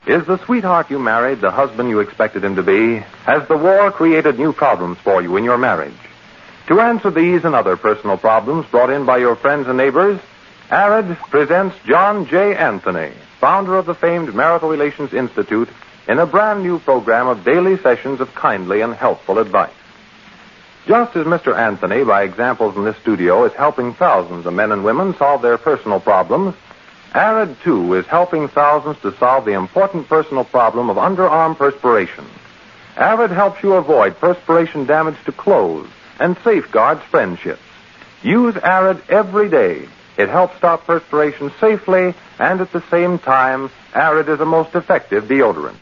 Is the sweetheart you married the husband you expected him to be? Has the war created new problems for you in your marriage? To answer these and other personal problems brought in by your friends and neighbors, ARID presents John J. Anthony, founder of the famed Marital Relations Institute, in a brand new program of daily sessions of kindly and helpful advice. Just as Mr. Anthony, by examples in this studio, is helping thousands of men and women solve their personal problems, ARID, too, is helping thousands to solve the important personal problem of underarm perspiration. ARID helps you avoid perspiration damage to clothes and safeguards friendships. Use ARID every day. It helps stop perspiration safely, and at the same time, ARID is a most effective deodorant.